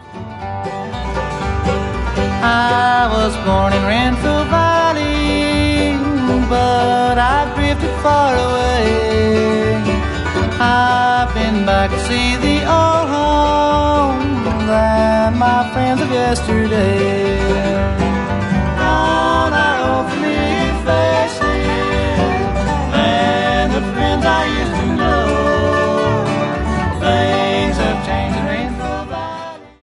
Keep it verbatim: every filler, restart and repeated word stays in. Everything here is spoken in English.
I was born in Renfrew Valley, but I drifted far away. I've been back to see the old home and my friends of yesterday.